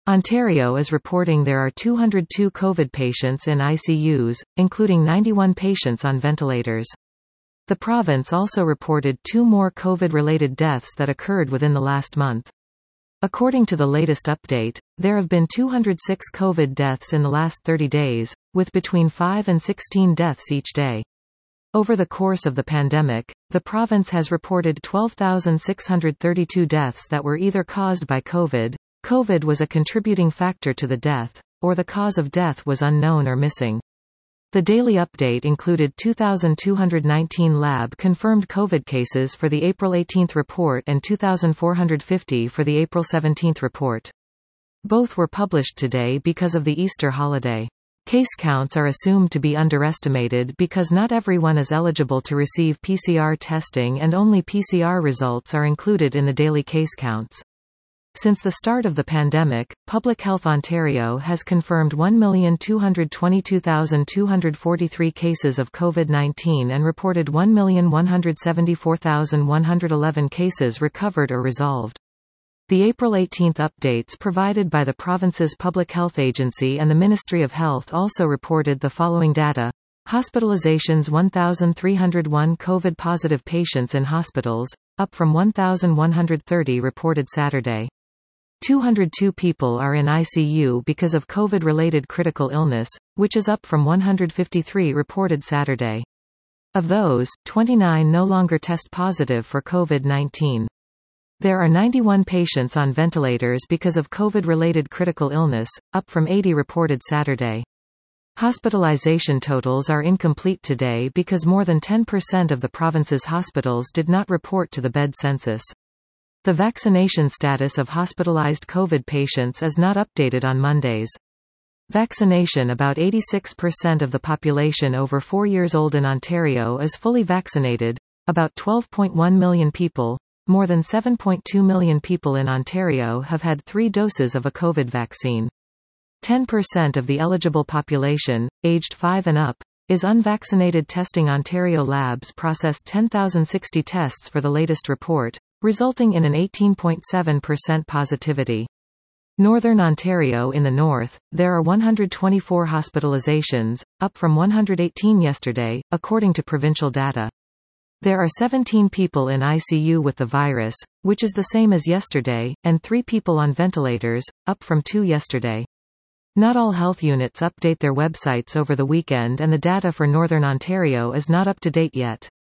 Ontario is reporting there are 202 COVID patients in ICUs, including 91 patients on ventilators. The province also reported 2 more COVID-related deaths that occurred within the last month. According to the latest update, there have been 206 COVID deaths in the last 30 days, with between 5 and 16 deaths each day. Over the course of the pandemic, the province has reported 12,632 deaths that were either caused by COVID was a contributing factor to the death, or the cause of death was unknown or missing. The daily update included 2,219 lab-confirmed COVID cases for the April 18 report and 2,450 for the April 17 report. Both were published today because of the Easter holiday. Case counts are assumed to be underestimated because not everyone is eligible to receive PCR testing and only PCR results are included in the daily case counts. Since the start of the pandemic, Public Health Ontario has confirmed 1,222,243 cases of COVID-19 and reported 1,174,111 cases recovered or resolved. The April 18 updates provided by the province's Public Health Agency and the Ministry of Health also reported the following data. Hospitalizations: 1,301 COVID-positive patients in hospitals, up from 1,130 reported Saturday. 202 people are in ICU because of COVID-related critical illness, which is up from 153 reported Saturday. Of those, 29 no longer test positive for COVID-19. There are 91 patients on ventilators because of COVID-related critical illness, up from 80 reported Saturday. Hospitalization totals are incomplete today because more than 10% of the province's hospitals did not report to the bed census. The vaccination status of hospitalized COVID patients is not updated on Mondays. Vaccination: about 86% of the population over 4 years old in Ontario is fully vaccinated, about 12.1 million people. More than 7.2 million people in Ontario have had 3 doses of a COVID vaccine. 10% of the eligible population, aged 5 and up, is unvaccinated. Testing: Ontario labs processed 10,060 tests for the latest report, resulting in an 18.7% positivity. Northern Ontario: in the north, there are 124 hospitalizations, up from 118 yesterday, according to provincial data. There are 17 people in ICU with the virus, which is the same as yesterday, and 3 people on ventilators, up from 2 yesterday. Not all health units update their websites over the weekend and the data for Northern Ontario is not up to date yet.